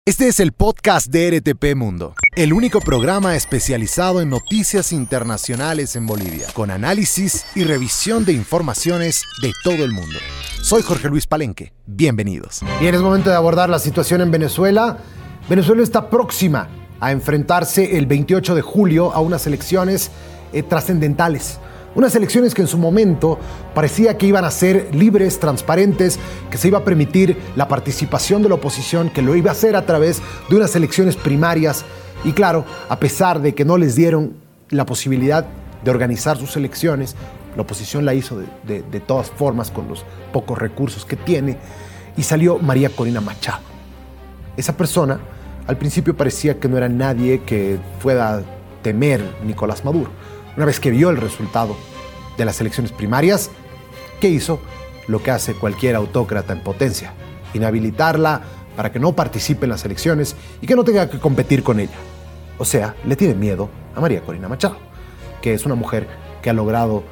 Este es el podcast de RTP Mundo, el único programa especializado en noticias internacionales en Bolivia, con análisis y revisión de informaciones de todo el mundo. Soy Jorge Luis Palenque, bienvenidos. Bien, es momento de abordar la situación en Venezuela. Venezuela está próxima a enfrentarse el 28 de julio a unas elecciones trascendentales. Unas elecciones que en su momento parecía que iban a ser libres, transparentes, que se iba a permitir la participación de la oposición, que lo iba a hacer a través de unas elecciones primarias. Y claro, a pesar de que no les dieron la posibilidad de organizar sus elecciones, la oposición la hizo de todas formas con los pocos recursos que tiene y salió María Corina Machado. Esa persona al principio parecía que no era nadie que pueda temer Nicolás Maduro. Una vez que vio el resultado de las elecciones primarias, ¿qué hizo? Lo que hace cualquier autócrata en potencia: inhabilitarla para que no participe en las elecciones y que no tenga que competir con ella. O sea, le tiene miedo a María Corina Machado, que es una mujer que ha logrado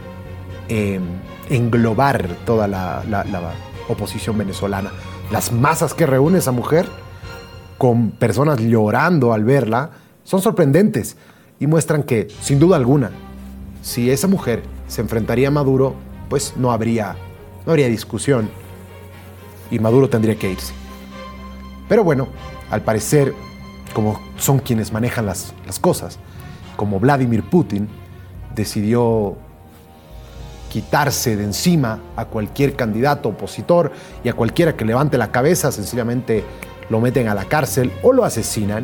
englobar toda la oposición venezolana. Las masas que reúne esa mujer, con personas llorando al verla, son sorprendentes y muestran que, sin duda alguna, si esa mujer se enfrentaría a Maduro, pues no habría discusión y Maduro tendría que irse. Pero bueno, al parecer, como son quienes manejan las cosas, como Vladimir Putin decidió quitarse de encima a cualquier candidato opositor y a cualquiera que levante la cabeza, sencillamente lo meten a la cárcel o lo asesinan.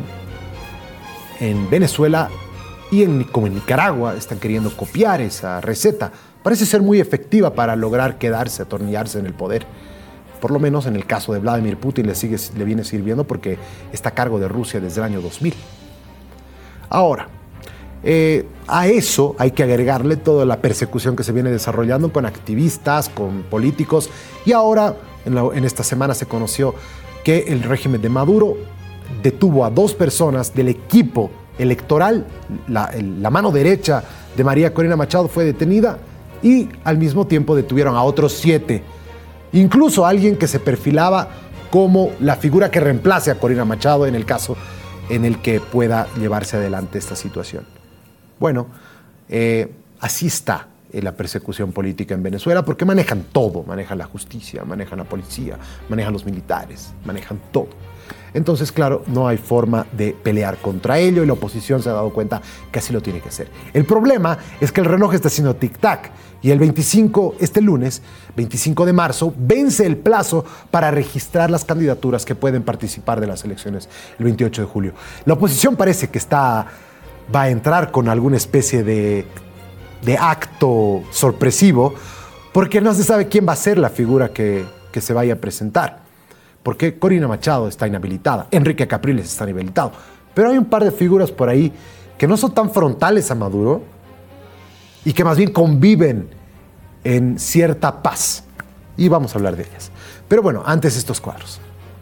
En Venezuela como en Nicaragua están queriendo copiar esa receta. Parece ser muy efectiva para lograr atornillarse en el poder. Por lo menos en el caso de Vladimir Putin le viene sirviendo porque está a cargo de Rusia desde el año 2000. Ahora, a eso hay que agregarle toda la persecución que se viene desarrollando con activistas, con políticos, y ahora en esta semana se conoció que el régimen de Maduro detuvo a 2 personas del equipo electoral. La mano derecha de María Corina Machado fue detenida y al mismo tiempo detuvieron a otros 7. Incluso alguien que se perfilaba como la figura que reemplace a Corina Machado en el caso en el que pueda llevarse adelante esta situación. Bueno, así está la persecución política en Venezuela, porque manejan todo, manejan la justicia, manejan la policía, manejan los militares, manejan todo. Entonces, claro, no hay forma de pelear contra ello y la oposición se ha dado cuenta que así lo tiene que hacer. El problema es que el reloj está haciendo tic-tac y este lunes, 25 de marzo, vence el plazo para registrar las candidaturas que pueden participar de las elecciones el 28 de julio. La oposición parece que va a entrar con alguna especie de acto sorpresivo, porque no se sabe quién va a ser la figura que se vaya a presentar. Porque Corina Machado está inhabilitada, Enrique Capriles está inhabilitado, pero hay un par de figuras por ahí que no son tan frontales a Maduro y que más bien conviven en cierta paz. Y vamos a hablar de ellas. Pero bueno, antes estos cuadros.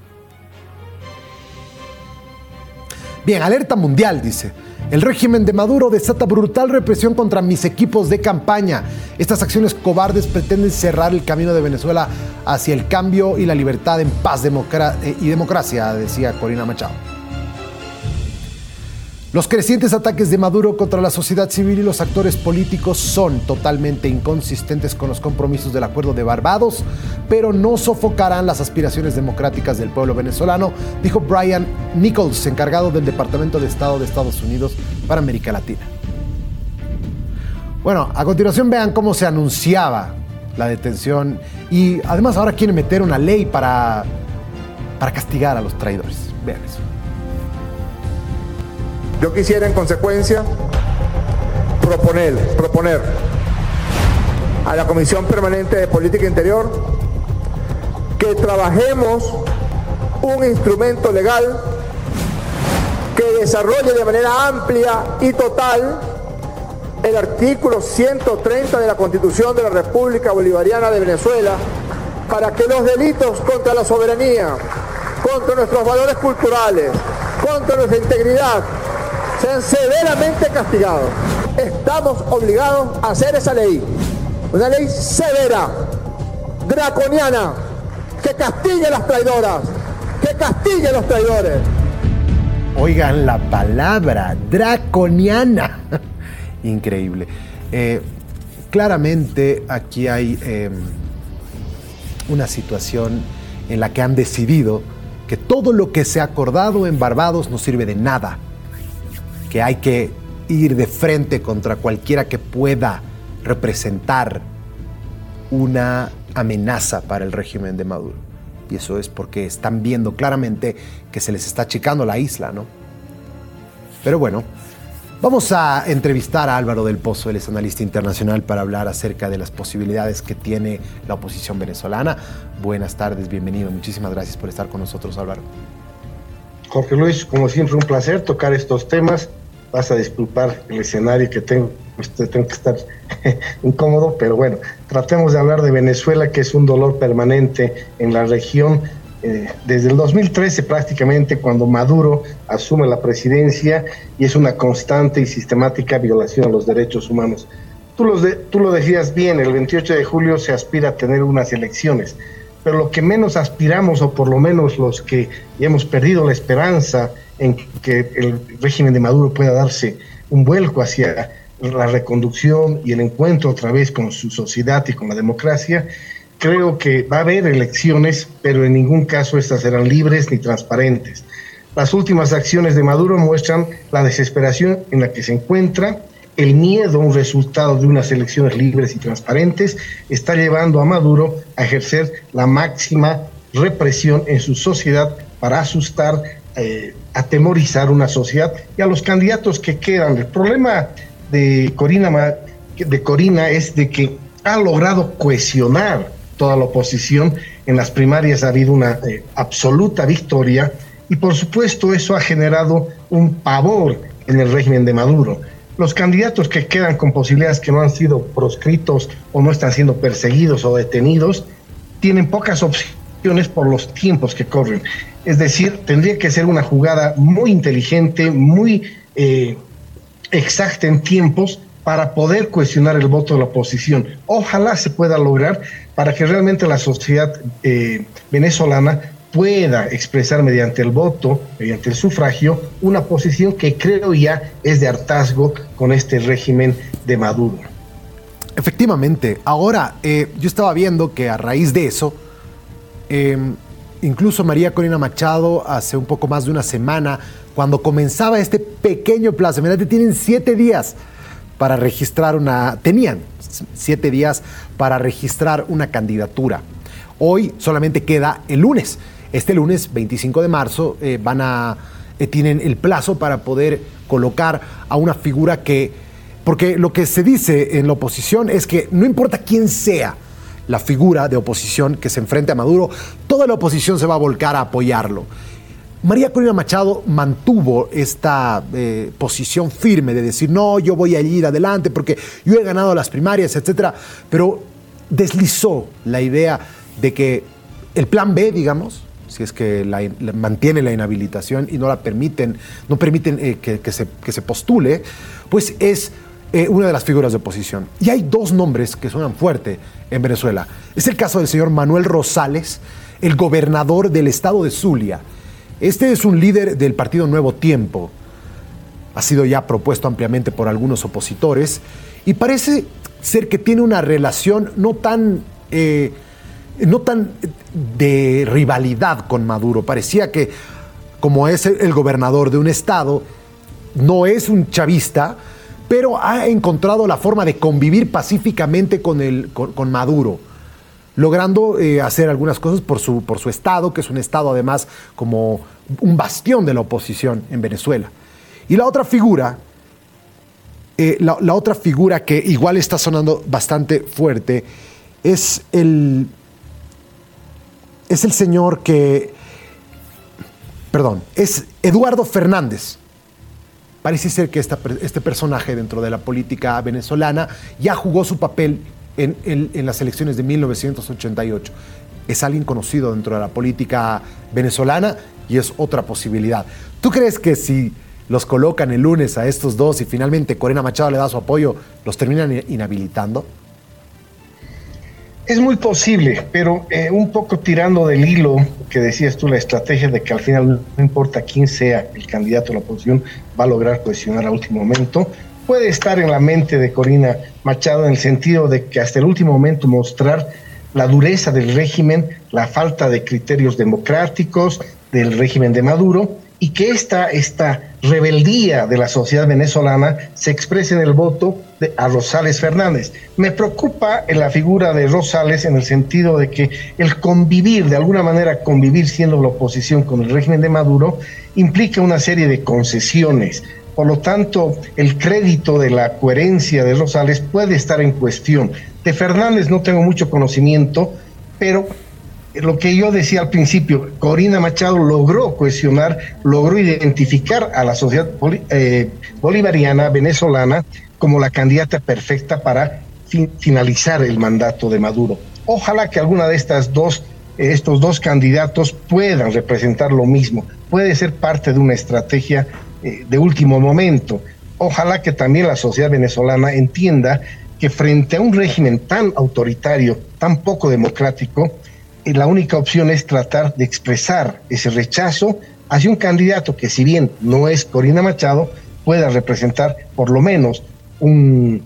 Bien, alerta mundial, dice. El régimen de Maduro desata brutal represión contra mis equipos de campaña. Estas acciones cobardes pretenden cerrar el camino de Venezuela hacia el cambio y la libertad en paz y democracia, decía Corina Machado. Los crecientes ataques de Maduro contra la sociedad civil y los actores políticos son totalmente inconsistentes con los compromisos del Acuerdo de Barbados, pero no sofocarán las aspiraciones democráticas del pueblo venezolano, dijo Brian Nichols, encargado del Departamento de Estado de Estados Unidos para América Latina. Bueno, a continuación vean cómo se anunciaba la detención y además ahora quieren meter una ley para castigar a los traidores. Vean eso. Yo quisiera, en consecuencia, proponer a la Comisión Permanente de Política Interior que trabajemos un instrumento legal que desarrolle de manera amplia y total el artículo 130 de la Constitución de la República Bolivariana de Venezuela para que los delitos contra la soberanía, contra nuestros valores culturales, contra nuestra integridad, sean severamente castigados. Estamos obligados a hacer esa ley, una ley severa, draconiana, que castigue a las traidoras, que castigue a los traidores. Oigan la palabra, draconiana. Increíble. Claramente aquí hay una situación en la que han decidido que todo lo que se ha acordado en Barbados no sirve de nada, que hay que ir de frente contra cualquiera que pueda representar una amenaza para el régimen de Maduro. Y eso es porque están viendo claramente que se les está achicando la isla, ¿no? Pero bueno, vamos a entrevistar a Álvaro del Pozo, él es analista internacional, para hablar acerca de las posibilidades que tiene la oposición venezolana. Buenas tardes, bienvenido. Muchísimas gracias por estar con nosotros, Álvaro. Jorge Luis, como siempre, un placer tocar estos temas. Vas a disculpar el escenario que tengo que estar incómodo, pero bueno, tratemos de hablar de Venezuela, que es un dolor permanente en la región. Desde el 2013 prácticamente, cuando Maduro asume la presidencia, y es una constante y sistemática violación a los derechos humanos. Tú lo decías bien, el 28 de julio se aspira a tener unas elecciones, pero lo que menos aspiramos, o por lo menos los que ya hemos perdido la esperanza en que el régimen de Maduro pueda darse un vuelco hacia la reconducción y el encuentro otra vez con su sociedad y con la democracia, creo que va a haber elecciones, pero en ningún caso estas serán libres ni transparentes. Las últimas acciones de Maduro muestran la desesperación en la que se encuentra. El miedo a un resultado de unas elecciones libres y transparentes está llevando a Maduro a ejercer la máxima represión en su sociedad para asustar, atemorizar una sociedad y a los candidatos que quedan. El problema de Corina es de que ha logrado cohesionar toda la oposición. En las primarias ha habido una absoluta victoria y por supuesto eso ha generado un pavor en el régimen de Maduro. Los candidatos que quedan con posibilidades, que no han sido proscritos o no están siendo perseguidos o detenidos, tienen pocas opciones por los tiempos que corren. Es decir, tendría que ser una jugada muy inteligente, muy exacta en tiempos, para poder cuestionar el voto de la oposición. Ojalá se pueda lograr para que realmente la sociedad venezolana pueda expresar mediante el voto, mediante el sufragio, una posición que creo ya es de hartazgo con este régimen de Maduro. Efectivamente. Ahora, yo estaba viendo que a raíz de eso, incluso María Corina Machado, hace un poco más de una semana, cuando comenzaba este pequeño plazo, mirá, tienen 7 días para registrar tenían 7 días para registrar una candidatura. Hoy solamente queda el lunes. Este lunes, 25 de marzo, tienen el plazo para poder colocar a una figura porque lo que se dice en la oposición es que no importa quién sea la figura de oposición que se enfrente a Maduro, toda la oposición se va a volcar a apoyarlo. María Corina Machado mantuvo esta posición firme de decir, no, yo voy a ir adelante porque yo he ganado las primarias, etcétera, pero deslizó la idea de que el plan B, digamos, si es que mantiene la inhabilitación y no permiten que se postule, pues es una de las figuras de oposición. Y hay 2 nombres que suenan fuerte en Venezuela. Es el caso del señor Manuel Rosales, el gobernador del estado de Zulia. Este es un líder del partido Nuevo Tiempo. Ha sido ya propuesto ampliamente por algunos opositores y parece ser que tiene una relación no tan de rivalidad con Maduro. Parecía que, como es el gobernador de un estado, no es un chavista, pero ha encontrado la forma de convivir pacíficamente con Maduro, logrando hacer algunas cosas por su estado, que es un estado además como un bastión de la oposición en Venezuela. Y la otra figura, que igual está sonando bastante fuerte, es el es Eduardo Fernández. Parece ser que este personaje dentro de la política venezolana ya jugó su papel en las elecciones de 1988. Es alguien conocido dentro de la política venezolana y es otra posibilidad. ¿Tú crees que si los colocan el lunes a estos 2 y finalmente Corina Machado le da su apoyo, los terminan inhabilitando? Es muy posible, pero un poco tirando del hilo que decías tú, la estrategia de que al final no importa quién sea el candidato a la oposición, va a lograr cohesionar a último momento, puede estar en la mente de Corina Machado en el sentido de que hasta el último momento mostrar la dureza del régimen, la falta de criterios democráticos del régimen de Maduro, y que esta rebeldía de la sociedad venezolana se exprese en el voto a Rosales Fernández. Me preocupa en la figura de Rosales en el sentido de que el convivir, de alguna manera convivir siendo la oposición con el régimen de Maduro, implica una serie de concesiones. Por lo tanto, el crédito de la coherencia de Rosales puede estar en cuestión. De Fernández no tengo mucho conocimiento, pero lo que yo decía al principio, Corina Machado logró cohesionar, logró identificar a la sociedad bolivariana, venezolana, como la candidata perfecta para finalizar el mandato de Maduro. Ojalá que alguna de estos dos candidatos puedan representar lo mismo, puede ser parte de una estrategia de último momento. Ojalá que también la sociedad venezolana entienda que frente a un régimen tan autoritario, tan poco democrático, la única opción es tratar de expresar ese rechazo hacia un candidato que, si bien no es Corina Machado, pueda representar por lo menos un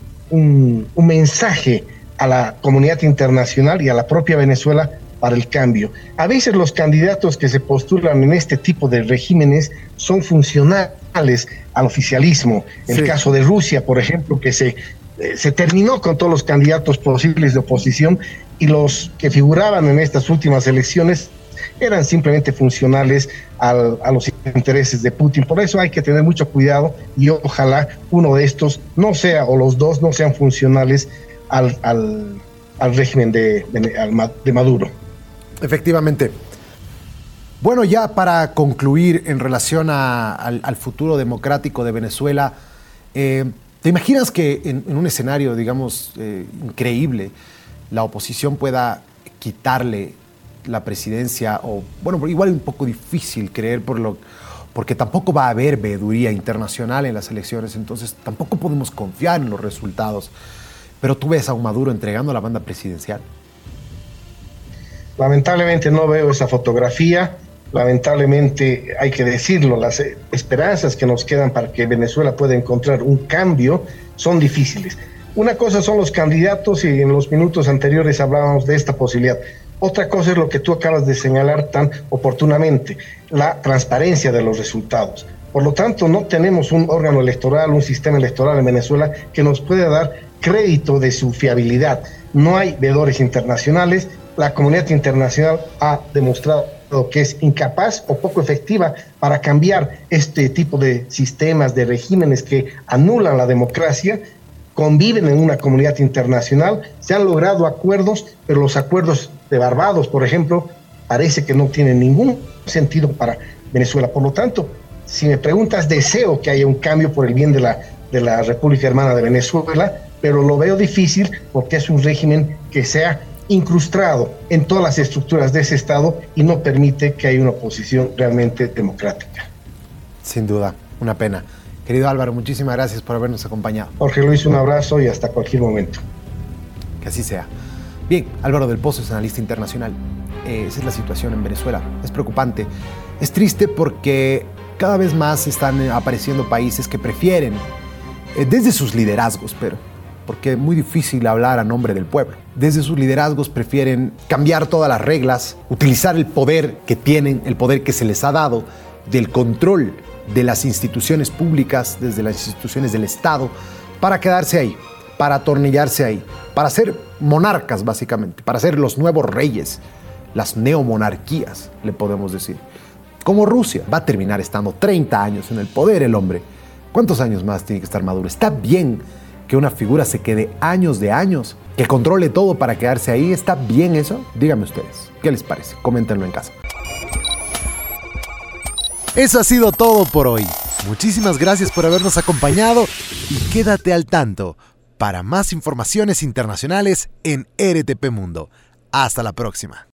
mensaje a la comunidad internacional y a la propia Venezuela para el cambio. A veces los candidatos que se postulan en este tipo de regímenes son funcionales al oficialismo. El caso de Rusia, por ejemplo, que se terminó con todos los candidatos posibles de oposición, y los que figuraban en estas últimas elecciones eran simplemente funcionales a los intereses de Putin. Por eso hay que tener mucho cuidado, y ojalá uno de estos no sea, o los dos no sean funcionales al régimen de Maduro. Efectivamente. Bueno, ya para concluir en relación al futuro democrático de Venezuela, ¿te imaginas que en un escenario, digamos, increíble, la oposición pueda quitarle la presidencia? O, bueno, igual es un poco difícil creer porque tampoco va a haber veeduría internacional en las elecciones, entonces tampoco podemos confiar en los resultados. Pero tú ves a un Maduro entregando la banda presidencial. Lamentablemente no veo esa fotografía. Lamentablemente, hay que decirlo, las esperanzas que nos quedan para que Venezuela pueda encontrar un cambio son difíciles. Una cosa son los candidatos, y en los minutos anteriores hablábamos de esta posibilidad. Otra cosa es lo que tú acabas de señalar tan oportunamente, la transparencia de los resultados. Por lo tanto, no tenemos un órgano electoral, un sistema electoral en Venezuela que nos pueda dar crédito de su fiabilidad. No hay veedores internacionales. La comunidad internacional ha demostrado que es incapaz o poco efectiva para cambiar este tipo de sistemas, de regímenes que anulan la democracia. Conviven en una comunidad internacional, se han logrado acuerdos, pero los acuerdos de Barbados, por ejemplo, parece que no tienen ningún sentido para Venezuela. Por lo tanto, si me preguntas, deseo que haya un cambio por el bien de la República Hermana de Venezuela, pero lo veo difícil porque es un régimen que se ha incrustado en todas las estructuras de ese Estado y no permite que haya una oposición realmente democrática. Sin duda, una pena. Querido Álvaro, muchísimas gracias por habernos acompañado. Jorge Luis, un abrazo y hasta cualquier momento. Que así sea. Bien, Álvaro del Pozo es analista internacional. Esa es la situación en Venezuela. Es preocupante. Es triste porque cada vez más están apareciendo países que prefieren, desde sus liderazgos, pero porque es muy difícil hablar a nombre del pueblo. Desde sus liderazgos prefieren cambiar todas las reglas, utilizar el poder que tienen, el poder que se les ha dado, del control de las instituciones públicas, desde las instituciones del Estado, para quedarse ahí, para atornillarse ahí, para ser monarcas básicamente, para ser los nuevos reyes, las neomonarquías, le podemos decir. Como Rusia, va a terminar estando 30 años en el poder el hombre. ¿Cuántos años más tiene que estar Maduro? Está bien que una figura se quede años de años, que controle todo para quedarse ahí. ¿Está bien eso? Díganme ustedes, ¿qué les parece? Coméntenlo en casa. Eso ha sido todo por hoy. Muchísimas gracias por habernos acompañado y quédate al tanto para más informaciones internacionales en RTP Mundo. Hasta la próxima.